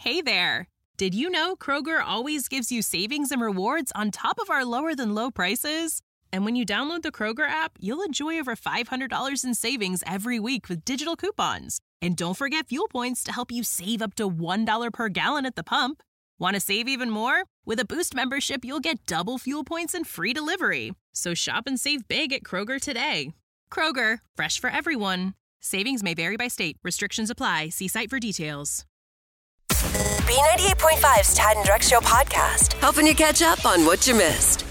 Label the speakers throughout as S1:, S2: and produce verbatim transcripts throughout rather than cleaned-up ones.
S1: Hey there! Did you know Kroger always gives you savings and rewards on top of our lower-than-low prices? And when you download the Kroger app, you'll enjoy over five hundred dollars in savings every week with digital coupons. And don't forget fuel points to help you save up to one dollar per gallon at the pump. Want to save even more? With a Boost membership, you'll get double fuel points and free delivery. So shop and save big at Kroger today. Kroger, fresh for everyone. Savings may vary by state. Restrictions apply. See site for details.
S2: B ninety-eight point five's Tad and Drex Show podcast, helping you catch up on what you missed.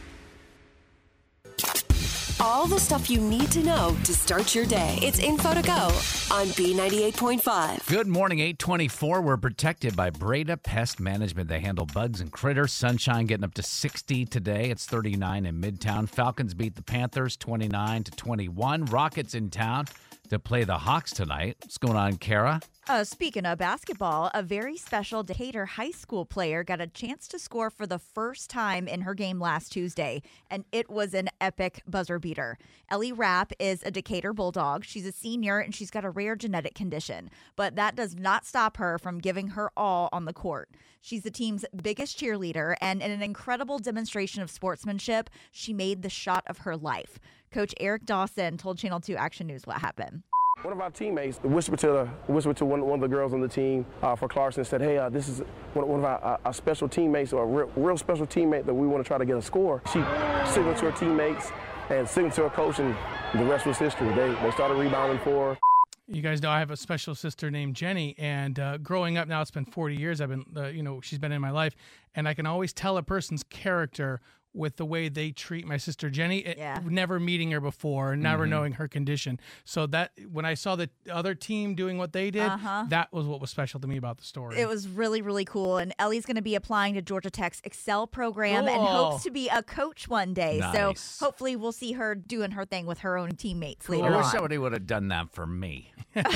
S2: All the stuff you need to know to start your day. It's Info to Go on B ninety-eight point five.
S3: Good morning, eight twenty-four. We're protected by Breda Pest Management. They handle bugs and critters. Sunshine getting up to sixty today. It's thirty-nine in Midtown. Falcons beat the Panthers twenty-nine to twenty-one. Rockets in town to play the Hawks tonight. What's going on, Kara?
S4: Uh, speaking of basketball, a very special Decatur High School player got a chance to score for the first time in her game last Tuesday, and it was an epic buzzer beater. Ellie Rapp is a Decatur Bulldog. She's a senior, and she's got a rare genetic condition, but that does not stop her from giving her all on the court. She's the team's biggest cheerleader, and in an incredible demonstration of sportsmanship, she made the shot of her life. Coach Eric Dawson told Channel two Action News what happened.
S5: One of our teammates whispered to the, whispered to one, one of the girls on the team uh, for Clarkson, said, hey, uh, this is one, one of our, our, our special teammates, or a real, real special teammate that we want to try to get a score. She signaled to her teammates and signaled to her coach, and the rest was history. They, they started rebounding for her.
S6: You guys know I have a special sister named Jenny, and uh, growing up now, it's been forty years. I've been, uh, you know, she's been in my life, and I can always tell a person's character with the way they treat my sister Jenny,
S4: Yeah.
S6: never meeting her before, never
S3: Mm-hmm.
S6: knowing her condition. So that when I saw the other team doing what they did,
S4: Uh-huh.
S6: that was what was special to me about the story.
S4: It was really, really cool. And Ellie's going to be applying to Georgia Tech's Excel program and
S6: Cool.
S4: hopes to be a coach one day.
S3: Nice.
S4: So hopefully we'll see her doing her thing with her own teammates
S3: I
S4: later
S3: wish
S4: on.
S3: somebody would have done that for me.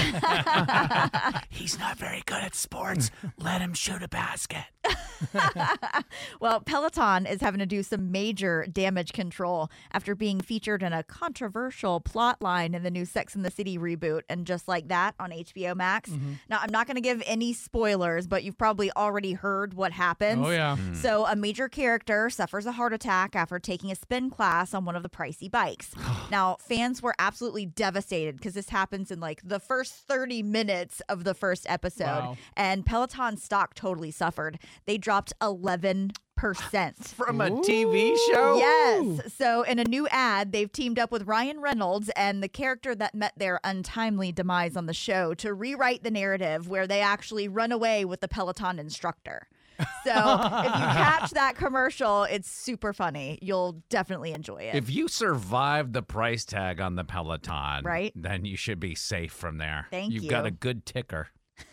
S3: He's not very good at sports. Let him shoot a basket.
S4: Well, Peloton is having to do some major damage control after being featured in a controversial plot line in the new Sex and the City reboot, and just like that on H B O Max.
S6: Mm-hmm.
S4: Now, I'm not going to give any spoilers, but you've probably already heard what happens.
S6: Oh, yeah.
S4: So a major character suffers a heart attack after taking a spin class on one of the pricey bikes. Now, fans were absolutely devastated because this happens in like the first thirty minutes of the first episode.
S6: Wow.
S4: And Peloton stock totally suffered. They dropped eleven percent.
S3: From a T V show?
S4: Yes. So in a new ad, they've teamed up with Ryan Reynolds and the character that met their untimely demise on the show to rewrite the narrative where they actually run away with the Peloton instructor. So if you catch that commercial, it's super funny. You'll definitely enjoy it.
S3: If you survive the price tag on the Peloton,
S4: Right.
S3: then you should be safe from there.
S4: Thank
S3: You've
S4: you.
S3: got a good ticker.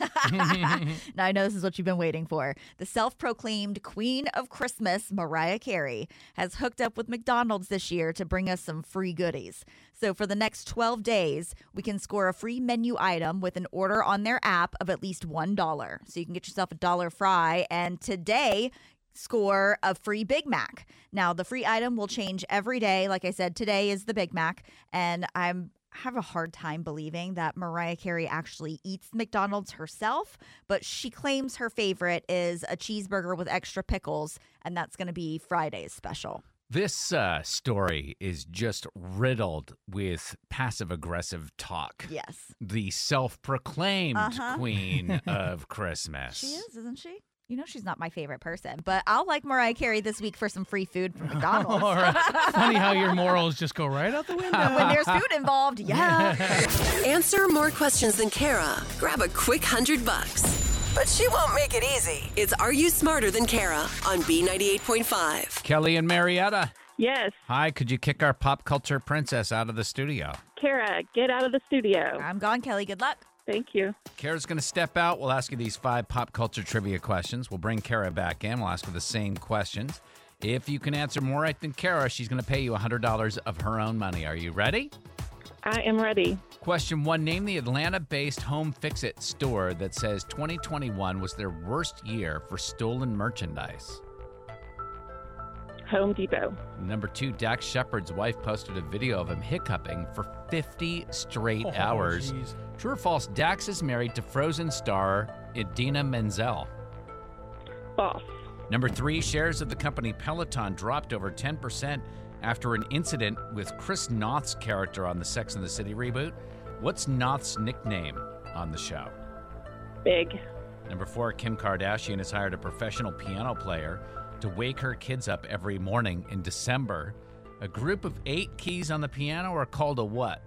S4: Now I know this is what you've been waiting for. The self-proclaimed Queen of Christmas, Mariah Carey, has hooked up with McDonald's this year to bring us some free goodies. So for the next twelve days, we can score a free menu item with an order on their app of at least one dollar. So you can get yourself a dollar fry. And today, score a free Big Mac. Now, the free item will change every day. Like I said, today is the Big Mac. And I'm have a hard time believing that Mariah Carey actually eats McDonald's herself, but she claims her favorite is a cheeseburger with extra pickles, and that's going to be Friday's special.
S3: This uh, story is just riddled with passive-aggressive talk.
S4: Yes.
S3: The self-proclaimed
S4: Uh-huh.
S3: Queen of Christmas.
S4: She is, isn't she? You know she's not my favorite person, but I'll like Mariah Carey this week for some free food from McDonald's.
S6: All right. Funny how your morals just go right out the window.
S4: When there's food involved, yeah.
S2: Answer more questions than Kara. Grab a quick hundred bucks. But she won't make it easy. It's Are You Smarter Than Kara on B ninety-eight point five.
S3: Kelly and Marietta.
S7: Yes.
S3: Hi, could you kick our pop culture princess out of the studio?
S7: Kara, get out of the studio.
S4: I'm gone, Kelly. Good luck.
S7: Thank you.
S3: Kara's going to step out. We'll ask you these five pop culture trivia questions. We'll bring Kara back in. We'll ask her the same questions. If you can answer more right than Kara, she's going to pay you one hundred dollars of her own money. Are you ready?
S7: I am ready.
S3: Question one. Name the Atlanta-based Home Fix-It store that says twenty twenty-one was their worst year for stolen merchandise.
S7: Home Depot.
S3: Number two. Dax Shepard's wife posted a video of him hiccuping for fifty straight
S6: Oh,
S3: hours.
S6: geez.
S3: True or false, Dax is married to Frozen star Idina Menzel.
S7: False.
S3: Number three, shares of the company Peloton dropped over ten percent after an incident with Chris Noth's character on the Sex and the City reboot. What's Noth's nickname on the show?
S7: Big.
S3: Number four, Kim Kardashian has hired a professional piano player to wake her kids up every morning in December. A group of eight keys on the piano are called a what?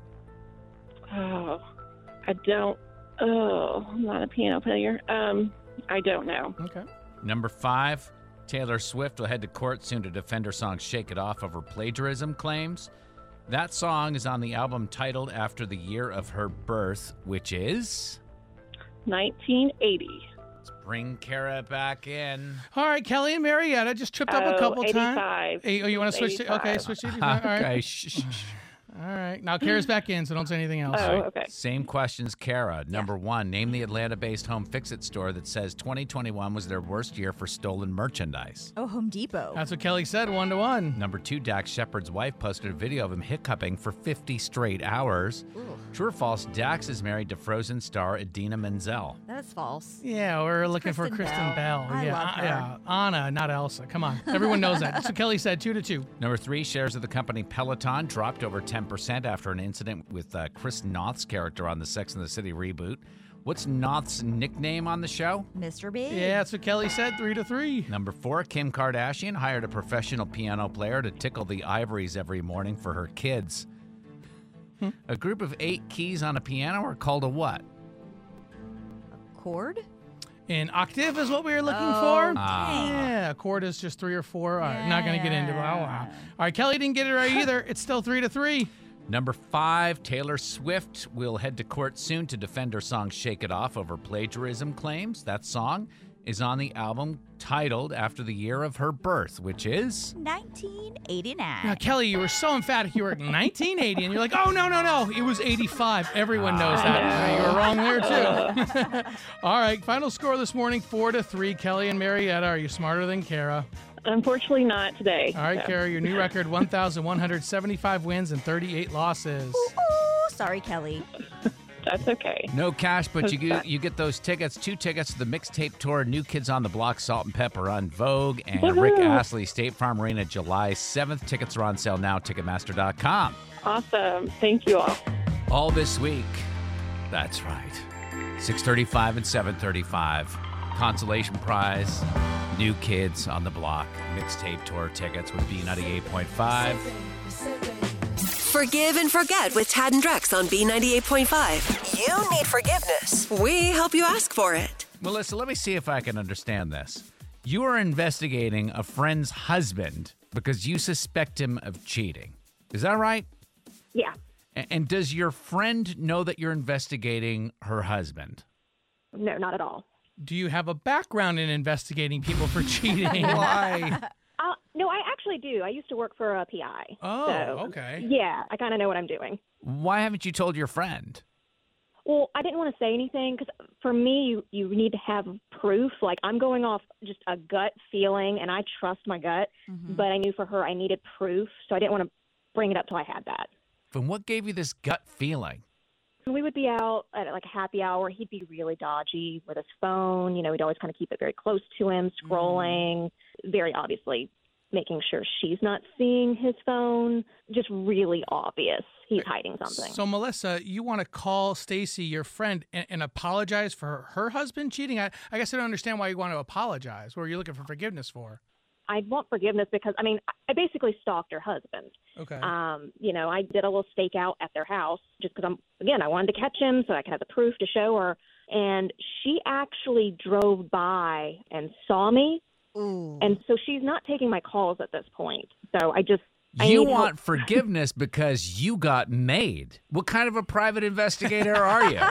S7: Oh, I don't. Oh, I'm not a piano player. Um, I don't know.
S6: Okay.
S3: Number five, Taylor Swift will head to court soon to defend her song Shake It Off over plagiarism claims. That song is on the album titled after the year of her birth, which is?
S7: nineteen eighty.
S3: Let's bring Kara back in.
S6: All right, Kelly and Marietta just tripped up a
S7: Oh,
S6: couple times.
S7: eighty-five.
S6: Hey, oh, you want to switch to? Okay,
S7: eighty-five.
S6: switch to eighty-five. All right.
S3: Okay, shh, shh, shh.
S6: All right. Now Kara's back in, so don't say anything else.
S7: Oh, okay.
S3: Same questions, Kara. Number one, name the Atlanta-based home fix-it store that says twenty twenty-one was their worst year for stolen merchandise.
S4: Oh, Home Depot.
S6: That's what Kelly said, one to one.
S3: Number two, Dax Shepard's wife posted a video of him hiccuping for fifty straight hours. True or false, Dax is married to Frozen star Idina Menzel.
S4: That is false.
S6: Yeah, we're looking for
S4: Kristen
S6: Kristen Bell.
S4: Bell. I
S6: yeah,
S4: love
S6: uh,
S4: her.
S6: yeah, Anna, not Elsa. Come on, everyone knows that. That's what Kelly said, two to two.
S3: Number three, shares of the company Peloton dropped over ten percent after an incident with uh, Chris Noth's character on the Sex and the City reboot. What's Noth's nickname on the show?
S4: Mister Big.
S6: Yeah, that's what Kelly said, three to three.
S3: Number four, Kim Kardashian hired a professional piano player to tickle the ivories every morning for her kids.
S6: Hmm.
S3: A group of eight keys on a piano are called a what?
S4: Chord?
S6: An octave is what we were looking
S4: Oh,
S6: for.
S3: Ah.
S6: Yeah, a chord is just three or four. All right, not going to get into it. Oh, wow.
S4: Yeah.
S6: All right, Kelly didn't get it right either. It's still three to three.
S3: Number five, Taylor Swift will head to court soon to defend her song Shake It Off over plagiarism claims. That song is on the album titled after the year of her birth, which is?
S4: nineteen eighty-nine.
S6: Now, Kelly, you were so emphatic. You were nineteen eighty, and you're like, oh, no, no, no. It was eighty-five. Everyone knows that. You were wrong there, too. All right, final score this morning, four to three. Kelly and Marietta, are you smarter than Kara?
S7: Unfortunately, not today.
S6: All right,
S7: so.
S6: Kara, your new record, one thousand one hundred seventy-five wins and thirty-eight losses.
S4: Ooh, sorry, Kelly.
S7: That's okay.
S3: No cash, but you
S7: Okay.
S3: get, you get those tickets, two tickets to the mixtape tour, New Kids on the Block, Salt and Pepper on Vogue, and Rick
S7: Woohoo.
S3: Astley, State Farm Arena, July seventh. Tickets are on sale now, Ticketmaster dot com.
S7: Awesome. Thank you all.
S3: All this week. That's right. six thirty-five and seven thirty-five. Consolation prize, New Kids on the Block, mixtape tour tickets with B ninety-eight point five.
S2: Forgive and forget with Tad and Drex on B ninety-eight point five. You need forgiveness. We help you ask for it.
S3: Melissa, let me see if I can understand this. You are investigating a friend's husband because you suspect him of cheating. Is that right?
S8: Yeah.
S3: A- And does your friend know that you're investigating her husband?
S8: No, not at all.
S6: Do you have a background in investigating people for cheating? Why?
S8: Uh, no, I actually do. I used to work for a P I.
S6: Oh,
S8: so,
S6: okay.
S8: Yeah, I kind of know what I'm doing.
S3: Why haven't you told your friend?
S8: Well, I didn't want to say anything because for me, you, you need to have proof. Like, I'm going off just a gut feeling, and I trust my gut.
S4: Mm-hmm.
S8: But I knew for her I needed proof, so I didn't want to bring it up till I had that.
S3: Then what gave you this gut feeling?
S8: We would be out at like a happy hour. He'd be really dodgy with his phone. You know, he'd always kind of keep it very close to him, scrolling, very obviously making sure she's not seeing his phone. Just really obvious he's hiding something.
S6: So, Melissa, you want to call Stacy, your friend, and, and apologize for her, her husband cheating? I, I guess I don't understand why you want to apologize. What are you looking for forgiveness for?
S8: I want forgiveness because, I mean, I basically stalked her husband.
S6: Okay.
S8: Um, you know, I did a little stakeout at their house just because I'm, again, I wanted to catch him so I could have the proof to show her. And she actually drove by and saw me.
S4: Ooh.
S8: And so she's not taking my calls at this point. So I just, I
S3: You
S8: need
S3: want
S8: help.
S3: forgiveness because you got made. What kind of a private investigator are you?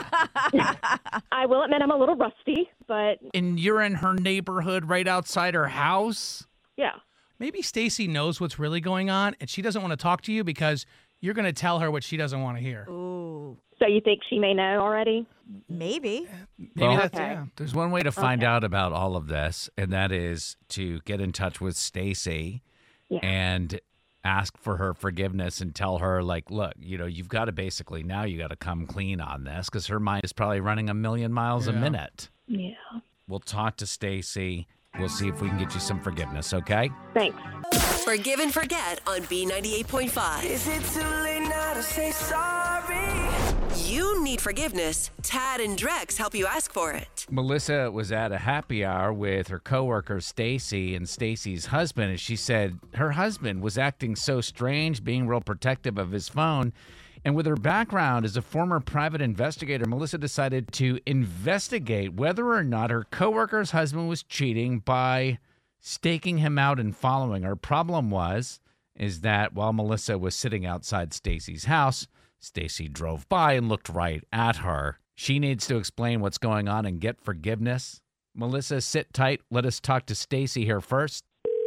S8: I will admit I'm a little rusty, but
S3: And you're in her neighborhood right outside her house?
S8: yeah.
S6: Maybe Stacy knows what's really going on, and she doesn't want to talk to you because you're going to tell her what she doesn't want to hear.
S4: Ooh.
S8: So you think she may know already?
S4: Maybe.
S6: Maybe
S3: Well-
S6: that's,
S8: Okay.
S6: yeah.
S3: There's one way to find
S8: Okay.
S3: out about all of this, and that is to get in touch with Stacy
S8: Yeah.
S3: and ask for her forgiveness and tell her, like, look, you know, you've got to basically now you got to come clean on this because her mind is probably running a million miles a
S6: Yeah.
S3: minute.
S7: Yeah.
S3: We'll talk to Stacy. We'll see if we can get you some forgiveness, okay?
S7: Thanks.
S2: Forgive and Forget on B ninety-eight point five.
S9: Is it too late now to say sorry?
S2: You need forgiveness. Tad and Drex help you ask for it.
S3: Melissa was at a happy hour with her coworker Stacy and Stacy's husband, and she said her husband was acting so strange, being real protective of his phone. And with her background as a former private investigator, Melissa decided to investigate whether or not her coworker's husband was cheating by staking him out and following her. Problem was is that while Melissa was sitting outside Stacy's house, Stacy drove by and looked right at her. She needs to explain what's going on and get forgiveness. Melissa, sit tight. Let us talk to Stacy here first.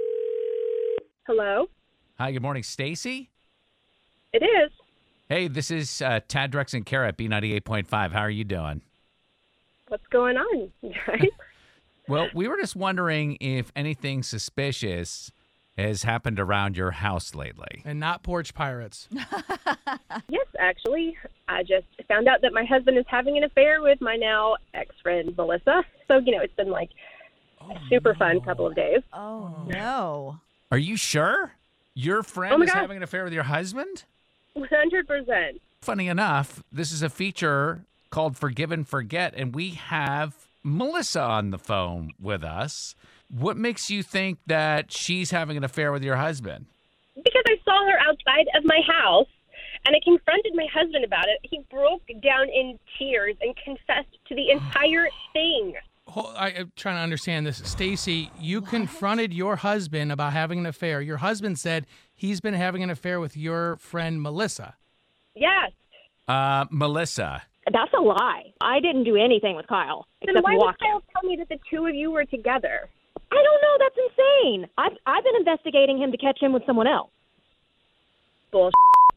S7: Hello?
S3: Hi, good morning, Stacy.
S7: It is.
S3: Hey, this is uh, Tad, Drex, and Kara at B ninety-eight point five. How are you doing?
S7: What's going on? Right?
S3: Well, we were just wondering if anything suspicious has happened around your house lately.
S6: And not porch pirates.
S7: Yes, actually. I just found out that my husband is having an affair with my now ex-friend, Melissa. So, you know, it's been like a super fun couple of days.
S4: Oh, no.
S3: Are you sure? Your friend
S7: Oh my
S3: is
S7: God.
S3: having an affair with your husband?
S7: one hundred percent.
S3: Funny enough, this is a feature called Forgive and Forget, and we have Melissa on the phone with us. What makes you think that she's having an affair with your husband?
S7: Because I saw her outside of my house, and I confronted my husband about it. He broke down in tears and confessed to the entire thing.
S6: Hold- I, I'm trying to understand this. Stacy, you confronted your husband about having an affair. Your husband said he's been having an affair with your friend Melissa.
S7: Yes.
S3: Uh, Melissa.
S8: That's a lie. I didn't do anything with Kyle
S7: Then
S8: except
S7: why would
S8: walk
S7: Kyle tell me that the two of you were together?
S8: I don't know. That's insane. I've I've been investigating him to catch him with someone else.
S7: Bullshit.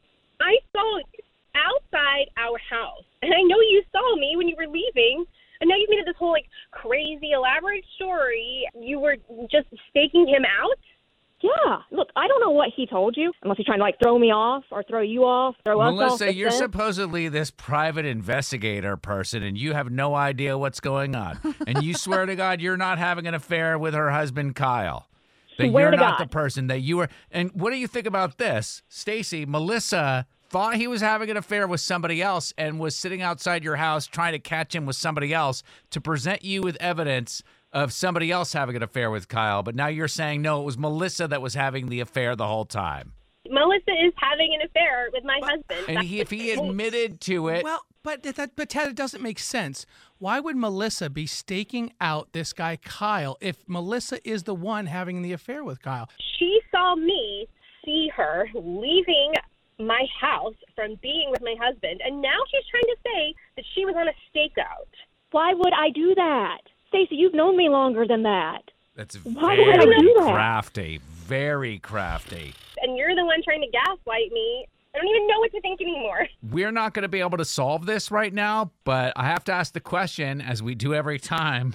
S7: I saw you outside our house, and I know you saw me when you were leaving. And now you've made it this whole like crazy elaborate story. You were just staking him out.
S8: Yeah. Look, I don't know what he told you, unless he's trying to like throw me off or throw you off, throw us off.
S3: Melissa,
S8: the
S3: you're
S8: fence.
S3: supposedly this private investigator person, and you have no idea what's going on. And you swear to God you're not having an affair with her husband, Kyle. That
S8: Swear
S3: you're
S8: to
S3: not
S8: God.
S3: the person that you were. And what do you think about this? Stacy, Melissa thought he was having an affair with somebody else and was sitting outside your house trying to catch him with somebody else to present you with evidence of somebody else having an affair with Kyle. But now you're saying, no, it was Melissa that was having the affair the whole time.
S7: Melissa is having an affair with my husband.
S3: And he, if he admitted to it,
S6: Well, but that, but Ted, it doesn't make sense. Why would Melissa be staking out this guy Kyle if Melissa is the one having the affair with Kyle?
S7: She saw me see her leaving my house from being with my husband, and now she's trying to say that she was on a stakeout.
S8: Why would I do that? Stacey, you've known me longer than that.
S3: that's
S8: Why would I
S3: very
S8: do that?
S3: crafty, very crafty.
S7: And you're the one trying to gaslight me. I don't even know what to think anymore.
S3: We're not going to be able to solve this right now, but I have to ask the question, as we do every time.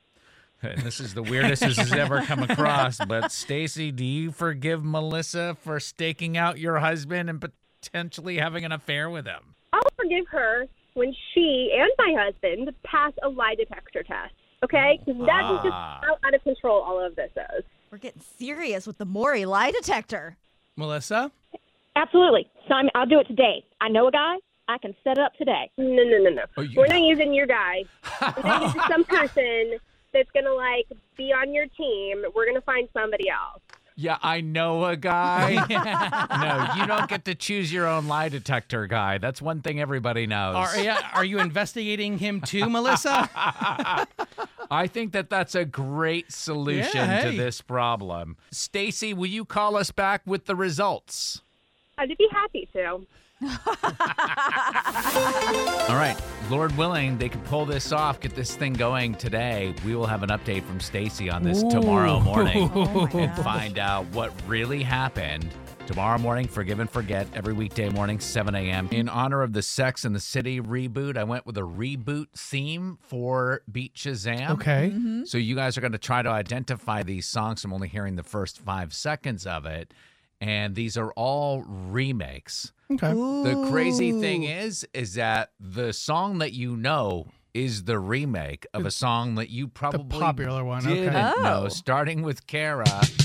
S3: And this is the weirdest this has ever come across. But Stacy, do you forgive Melissa for staking out your husband and potentially having an affair with him?
S7: I'll forgive her when she and my husband pass a lie detector test. Okay? Because that is just
S3: Ah.
S7: how out of control all of this is.
S4: We're getting serious with the Maury lie detector.
S6: Melissa?
S8: Absolutely. So I'm, I'll do it today. I know a guy. I can set it up today.
S7: No, no, no, no.
S3: Oh, you-
S7: We're not using your guy. We're not using some person that's going to, like, be on your team. We're going to find somebody else.
S3: Yeah, I know a guy. No, you don't get to choose your own lie detector guy. That's one thing everybody knows.
S6: Are, yeah, are you investigating him too, Melissa?
S3: I think that that's a great solution
S6: Yeah,
S3: to
S6: hey.
S3: this problem. Stacy, will you call us back with the results?
S7: I'd be happy to.
S3: All right, Lord willing, they can pull this off, get this thing going today. We will have an update from Stacy on this tomorrow morning
S4: Oh, my
S3: and
S4: gosh.
S3: find out what really happened. Tomorrow morning, Forgive and Forget, every weekday morning, seven a.m. In honor of the Sex and the City reboot, I went with a reboot theme for Beat Shazam.
S6: Okay.
S3: So you guys are going to try to identify these songs. I'm only hearing the first five seconds of it. And these are all remakes.
S6: Okay.
S3: The crazy thing is, is that the song that you know is the remake of a song that you probably
S6: the popular one.
S3: didn't
S6: Okay.
S4: Oh.
S3: know, starting with Kara.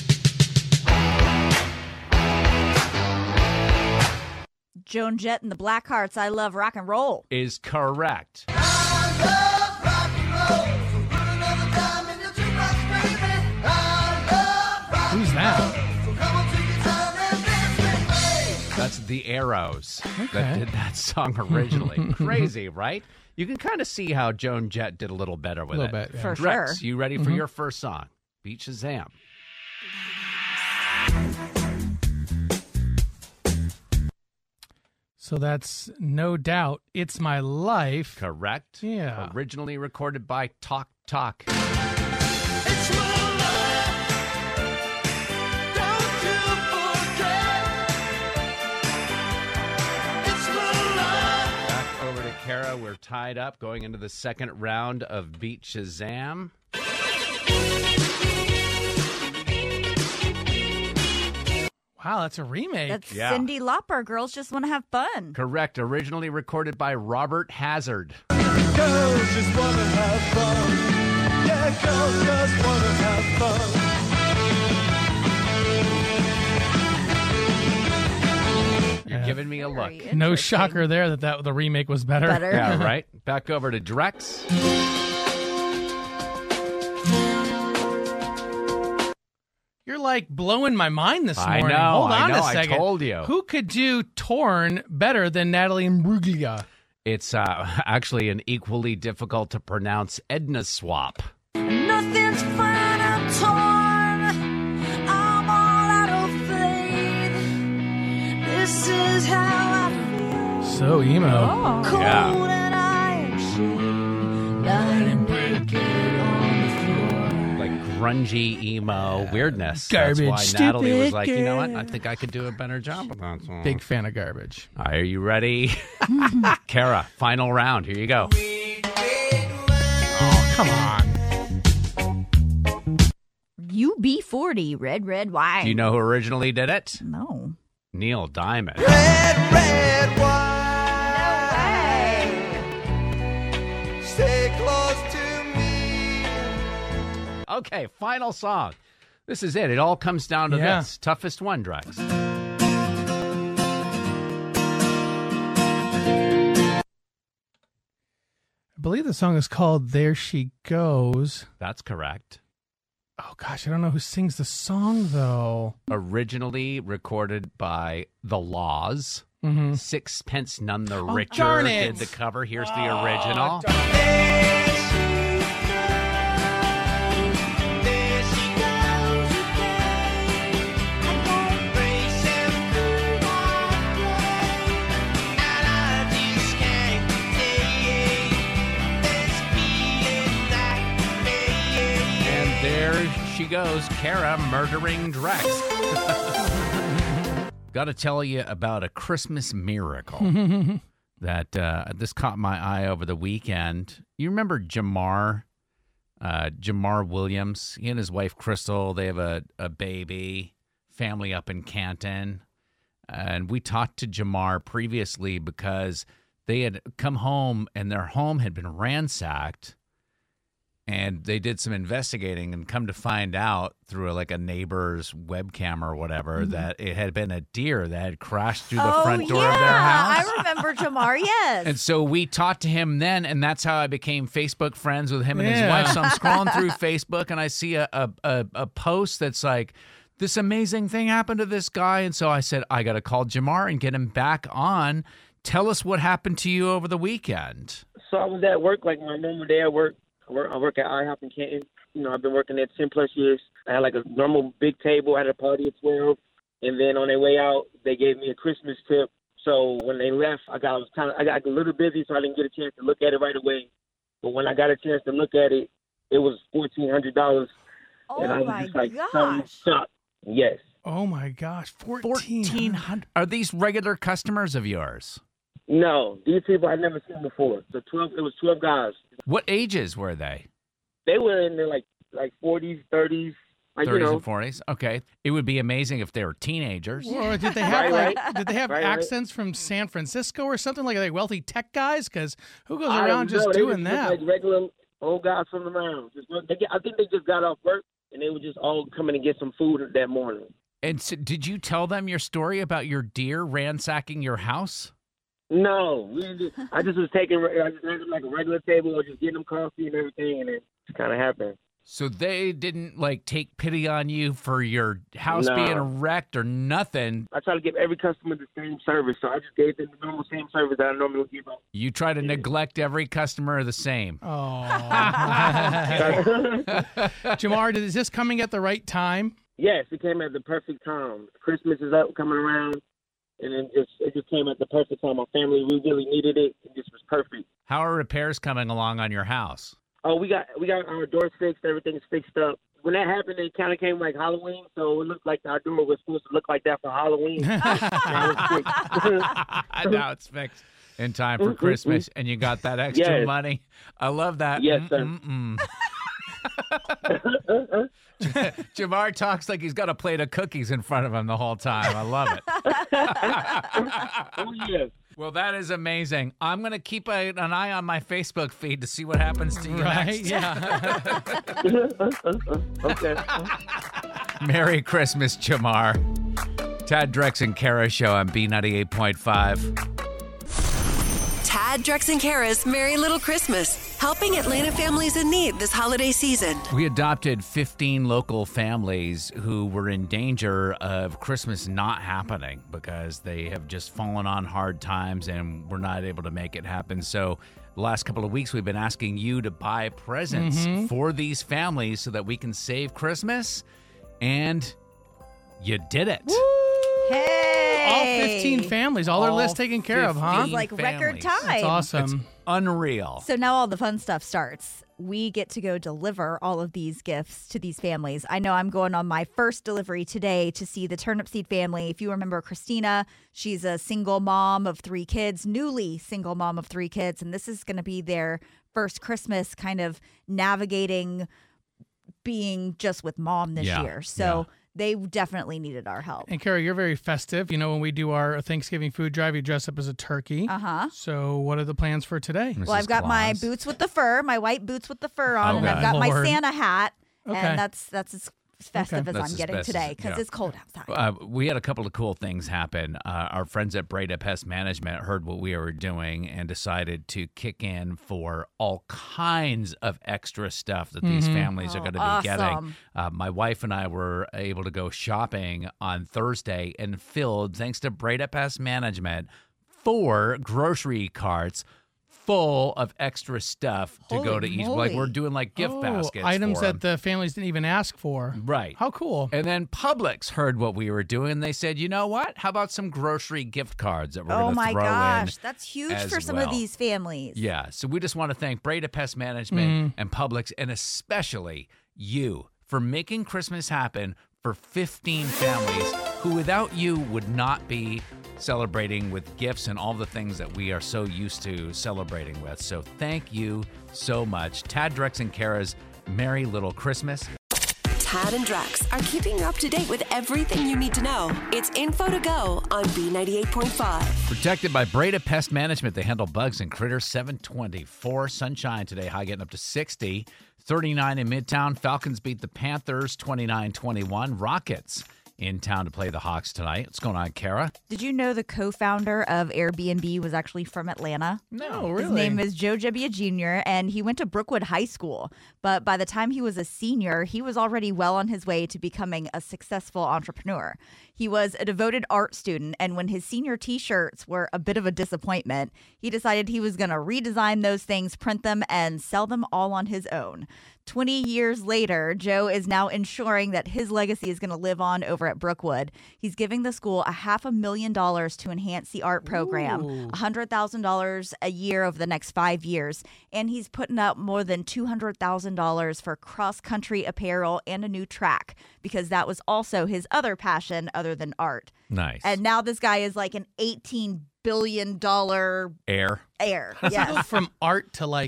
S4: Joan Jett and the Blackhearts, I Love Rock and Roll.
S3: Is correct.
S6: Who's that?
S3: That's the Arrows that
S6: Okay.
S3: did that song originally. Crazy, right? You can kind of see how Joan Jett did a little better
S6: A
S3: with
S6: little
S3: it.
S6: bit. Yeah.
S4: For
S3: Drex,
S4: sure.
S3: you ready for your first song? Beat Shazam.
S6: So that's no doubt It's My Life.
S3: Correct.
S6: Yeah.
S3: Originally recorded by Talk Talk.
S9: It's my life. Don't you forget. It's my life.
S3: Back over to Kara. We're tied up going into the second round of Beat Shazam.
S6: Wow, that's a remake.
S4: That's
S3: Yeah.
S4: Cyndi Lauper. Girls Just Want to Have Fun.
S3: Correct. Originally recorded by Robert Hazard.
S9: Girls just wanna have fun. Yeah, girls just wanna have fun.
S3: You're giving me a look.
S4: Very
S6: no
S4: interesting.
S6: shocker there that, that the remake was better.
S4: Better.
S3: Yeah, right? Back over to Drex.
S6: You're like blowing my mind this
S3: I
S6: morning.
S3: know,
S6: Hold
S3: I
S6: on
S3: know,
S6: a
S3: I
S6: second.
S3: told you.
S6: Who could do Torn better than Natalie Imbruglia?
S3: It's uh, actually an equally difficult to pronounce Edna Swap.
S9: Nothing's fine, I'm torn. I'm all out of faith. This is how I feel.
S6: So emo.
S4: Oh.
S9: Cold
S3: Yeah.
S9: and I am ashamed. Lying naked on the floor.
S3: Like grungy emo weirdness.
S6: Garbage,
S3: That's why Natalie was
S6: stupid
S3: like, you know what?
S6: girl.
S3: I think I could do a better job of that song.
S6: Big fan of garbage.
S3: Are you ready? Kara, final round. Here you go.
S6: Oh, come on.
S4: U B forty, Red Red Wine.
S3: Do you know who originally did it?
S4: No.
S3: Neil Diamond.
S9: Red, red wine. Stay close to me.
S3: Okay, final song. This is it. It all comes down to
S6: Yeah.
S3: this. Toughest one, Drex.
S6: I believe the song is called There She Goes.
S3: That's correct.
S6: Oh, gosh, I don't know who sings the song, though.
S3: Originally recorded by The Laws.
S6: Mm-hmm.
S3: Sixpence None the
S6: Oh,
S3: Richer
S6: darn it.
S3: did the cover. Here's the original.
S9: There she goes. There she goes again. I won't face him through my day. And I just can't take this feeling like me.
S3: And there she goes, Kara murdering Drex. Got to tell you about a Christmas miracle that uh, this caught my eye over the weekend. You remember Jamar, uh, Jamar Williams? He and his wife Crystal. They have a, a baby, family up in Canton, and we talked to Jamar previously because they had come home and their home had been ransacked. And they did some investigating and come to find out through like a neighbor's webcam or whatever that it had been a deer that had crashed through the
S4: oh,
S3: front door
S4: yeah.
S3: of their house.
S4: I remember Jamar, yes.
S3: And so we talked to him then, and that's how I became Facebook friends with him and his
S6: Yeah.
S3: wife. So I'm scrolling through Facebook, and I see a, a, a, a post that's like, this amazing thing happened to this guy. And so I said, I got to call Jamar and get him back on. Tell us what happened to you over the weekend.
S10: So I was at work, like my normal day at work. I work, I work at IHOP in Canton. You know, I've been working there ten plus years. I had like a normal big table. I had a party at twelve, and then on their way out, they gave me a Christmas tip. So when they left, I got I was kind of I got a little busy, so I didn't get a chance to look at it right away. But when I got a chance to look at it, it was fourteen hundred dollars,
S4: oh,
S10: and I was
S4: my
S10: just like, so
S4: gosh.
S10: shocked. Yes.
S6: Oh, my gosh.
S3: fourteen
S6: fourteen
S3: hundred Are these regular customers of yours?
S10: No, these people I'd never seen before. So twelve, it was twelve guys.
S3: What ages were they?
S10: They were in their like like forties, thirties. Like,
S3: thirties
S10: you know,
S3: and forties. Okay. It would be amazing if they were teenagers.
S6: Or did they have
S10: Right,
S6: like did they have
S10: Right, right.
S6: accents from San Francisco or something like like wealthy tech guys? Because who goes
S10: I
S6: around
S10: don't
S6: just
S10: know. They
S6: doing
S10: just look
S6: that?
S10: Like regular old guys from the mountains. Just look- they get- I think they just got off work and they were just all coming to get some food that morning.
S3: And so did you tell them your story about your deer ransacking your house?
S10: No, we just, I just was taking. I just had them like a regular table, or just getting them coffee and everything, and it just kind of happened.
S3: So they didn't like take pity on you for your house
S10: No.
S3: being wrecked or nothing.
S10: I try to give every customer the same service, so I just gave them the normal same service that I normally would give out.
S3: You try to neglect every customer the same.
S6: Oh, Jamar, is this coming at the right time?
S10: Yes, it came at the perfect time. Christmas is up, coming around, and it just it just came at the perfect time. My family, we really needed it. It just was perfect.
S3: How are repairs coming along on your house?
S10: Oh, we got we got our doors fixed. Everything's fixed up. When that happened, it kind of came like Halloween, so it looked like our door was supposed to look like that for Halloween.
S3: Now it's fixed in time for Christmas, and you got that extra
S10: Yes.
S3: money. I love that.
S10: Yes, sir.
S3: Mm-mm-mm. Jamar talks like he's got a plate of cookies in front of him the whole time. I love it.
S10: Oh, yes.
S3: Well, that is amazing. I'm going to keep a, an eye on my Facebook feed to see what happens to you
S6: Right?
S3: next.
S6: Yeah.
S10: Okay.
S3: Merry Christmas, Jamar. Tad Drex and Kara Show on B ninety-eight point five.
S2: Tad, Drex, and Kara's Merry Little Christmas, helping Atlanta families in need this holiday season.
S3: We adopted fifteen local families who were in danger of Christmas not happening because they have just fallen on hard times and we're not able to make it happen. So the last couple of weeks, we've been asking you to buy presents
S6: Mhm.
S3: for these families so that we can save Christmas. And you did it.
S4: Hey!
S6: All fifteen families, all their
S3: All
S6: lists taken care of, huh?
S3: fifteen
S4: Like record
S3: families.
S4: time.
S6: That's awesome.
S3: It's unreal.
S4: So now all the fun stuff starts. We get to go deliver all of these gifts to these families. I know I'm going on my first delivery today to see the Turnip Seed family. If you remember Christina, she's a single mom of three kids, newly single mom of three kids, and this is going to be their first Christmas kind of navigating being just with mom this
S3: Yeah,
S4: year. So
S3: yeah.
S4: they definitely needed our help.
S6: And Kara, you're very festive. You know, when we do our Thanksgiving food drive, you dress up as a turkey.
S4: Uh-huh.
S6: So what are the plans for today?
S4: Well, I've got my
S3: Claus.
S4: boots with the fur, my white boots with the fur on,
S3: Oh,
S4: and I've
S3: God.
S4: got my
S6: Lord.
S4: Santa hat,
S6: Okay.
S4: and that's that's as festive
S6: Okay.
S4: as
S3: That's
S4: I'm
S3: as
S4: getting
S3: best as-
S4: today because
S3: yeah.
S4: it's cold outside.
S3: Uh, we had a couple of cool things happen. Uh, our friends at Breda Pest Management heard what we were doing and decided to kick in for all kinds of extra stuff that these families are
S4: Oh,
S3: going to be
S4: awesome.
S3: getting. Uh, my wife and I were able to go shopping on Thursday and filled, thanks to Breda Pest Management, four grocery carts full of extra stuff to go
S4: Holy
S3: to each. Like
S4: moly.
S3: we're doing like gift
S6: Oh,
S3: baskets.
S6: items
S3: for 'em.
S6: that the families didn't even ask for.
S3: Right.
S6: How cool.
S3: And then Publix heard what we were doing. They said, you know what? How about some grocery gift cards that we're
S4: Oh
S3: going to
S4: my
S3: throw
S4: gosh,
S3: in?
S4: that's huge
S3: as
S4: for some
S3: well.
S4: of these families.
S3: Yeah. So we just want to thank Breda Pest Management
S6: Mm-hmm.
S3: and Publix, and especially you for making Christmas happen for fifteen families who without you would not be celebrating with gifts and all the things that we are so used to celebrating with. So thank you so much. Tad, Drex, and Kara's Merry Little Christmas.
S2: Tad and Drex are keeping you up to date with everything you need to know. It's info to go on B ninety-eight point five.
S3: Protected by Breda Pest Management. They handle bugs and critters. seven twenty-four. Sunshine today. High getting up to sixty. thirty-nine in Midtown. Falcons beat the Panthers twenty-nine twenty-one. Rockets in town to play the Hawks tonight. What's going on, Kara?
S4: Did you know the co-founder of Airbnb was actually from Atlanta?
S6: No, really.
S4: His name is Joe Gebbia Junior, and he went to Brookwood High School. But by the time he was a senior, he was already well on his way to becoming a successful entrepreneur. He was a devoted art student, and when his senior T-shirts were a bit of a disappointment, he decided he was going to redesign those things, print them, and sell them all on his own. twenty years later, Joe is now ensuring that his legacy is going to live on over at Brookwood. He's giving the school a half a million dollars to enhance the art program,
S6: Ooh.
S4: one hundred thousand dollars a year over the next five years, and he's putting up more than two hundred thousand dollars for cross-country apparel and a new track because that was also his other passion other than art.
S3: Nice.
S4: And now this guy is like an eighteen billion dollars
S3: Air.
S4: heir.
S6: How's it go
S4: Yes.
S6: from art to like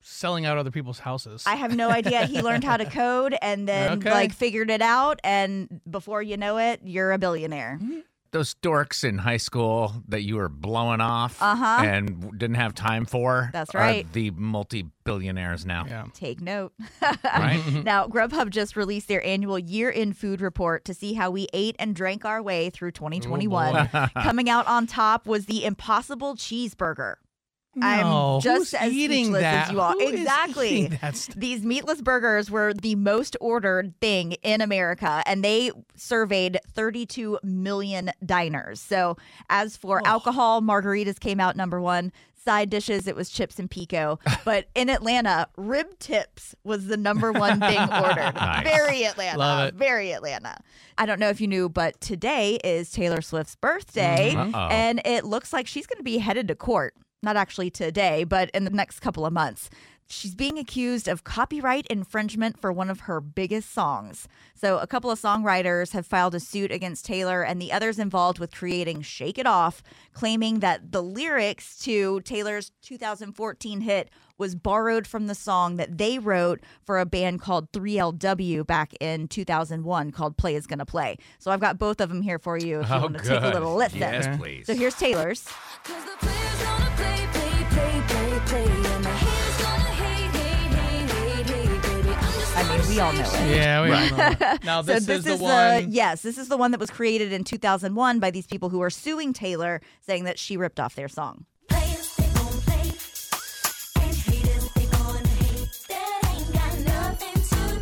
S6: selling out other people's houses.
S4: I have no idea. He learned how to code and then
S6: Okay.
S4: like figured it out. And before you know it, you're a billionaire.
S3: Those dorks in high school that you were blowing off
S4: Uh-huh.
S3: and didn't have time for
S4: That's
S3: are
S4: right.
S3: the multi-billionaires now.
S6: Yeah.
S4: Take note.
S3: Right?
S4: Now, Grubhub just released their annual year-end food report to see how we ate and drank our way through twenty twenty-one. Coming out on top was the Impossible Cheeseburger.
S6: No,
S4: I'm just
S6: who's
S4: as
S6: eating
S4: speechless
S6: that?
S4: as you all.
S6: Who is
S4: exactly.
S6: eating that stuff?
S4: These meatless burgers were the most ordered thing in America, and they surveyed thirty-two million diners. So, as for
S6: Oh.
S4: alcohol, margaritas came out number one. Side dishes, it was chips and pico. But in Atlanta, rib tips was the number one thing ordered.
S3: Nice.
S4: Very Atlanta.
S6: Love it.
S4: Very Atlanta. I don't know if you knew, but today is Taylor Swift's birthday,
S3: Uh-oh.
S4: and it looks like she's going to be headed to court. Not actually today, but in the next couple of months. She's being accused of copyright infringement for one of her biggest songs. So a couple of songwriters have filed a suit against Taylor and the others involved with creating Shake It Off, claiming that the lyrics to Taylor's two thousand fourteen hit was borrowed from the song that they wrote for a band called three L W back in two thousand one called Play Is Gonna Play. So I've got both of them here for you if you
S3: Oh,
S4: want to take a
S3: good.
S4: little listen.
S3: Yes,
S6: Okay.
S3: please.
S4: So here's Taylor's.
S11: Cause the players gonna play, play, play, play, play, and the haters gonna hate, hate, hate, hate, hate, baby. I'm just
S4: I mean, we all know it.
S6: Yeah, we all know. Now
S4: So
S6: this,
S4: this
S6: is the
S4: is
S6: one.
S4: yes, this is the one that was created in two thousand one by these people who are suing Taylor, saying that she ripped off their song.
S11: players, they gon' play, and haters, they gonna hate. That ain't got nothing to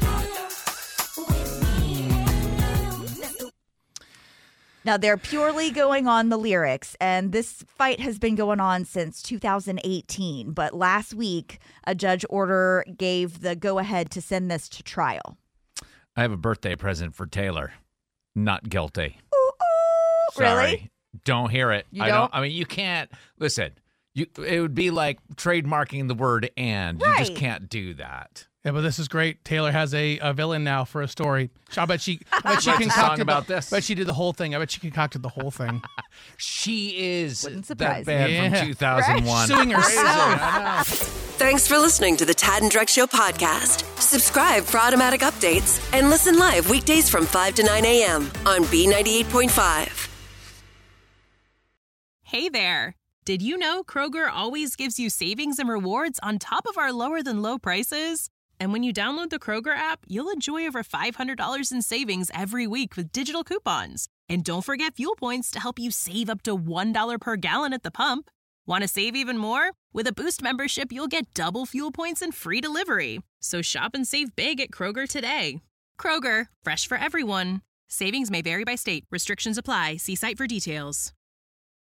S11: do with me and you. Let's go.
S4: Now they're purely going on the lyrics, and this fight has been going on since two thousand eighteen. But last week, a judge order gave the go-ahead to send this to trial.
S3: I have a birthday present for Taylor. Not guilty.
S4: Ooh, ooh.
S3: Sorry.
S4: Really?
S3: Don't hear it.
S4: You
S3: I
S4: don't?
S3: I mean, you can't. Listen, you. It would be like trademarking the word "and." You just
S4: Right.
S3: can't do that.
S6: Yeah, but this is great. Taylor has a, a villain now for a story. I bet she, I bet she
S3: Writes a
S6: concocted
S3: song about
S6: the,
S3: this.
S6: Bet she did the whole thing. I bet she concocted the whole thing.
S3: She is
S4: Wouldn't
S3: that
S4: surprise
S3: bad
S6: me. Yeah.
S3: from two thousand one.
S6: Suing herself.
S3: Crazy, I know.
S2: Thanks for listening to the Tad and Drex Show podcast. Subscribe for automatic updates and listen live weekdays from five to nine a.m. on B ninety-eight point five.
S1: Hey there. Did you know Kroger always gives you savings and rewards on top of our lower than low prices? And when you download the Kroger app, you'll enjoy over five hundred dollars in savings every week with digital coupons. And don't forget fuel points to help you save up to one dollar per gallon at the pump. Want to save even more? With a Boost membership, you'll get double fuel points and free delivery. So shop and save big at Kroger today. Kroger, fresh for everyone. Savings may vary by state. Restrictions apply. See site for details.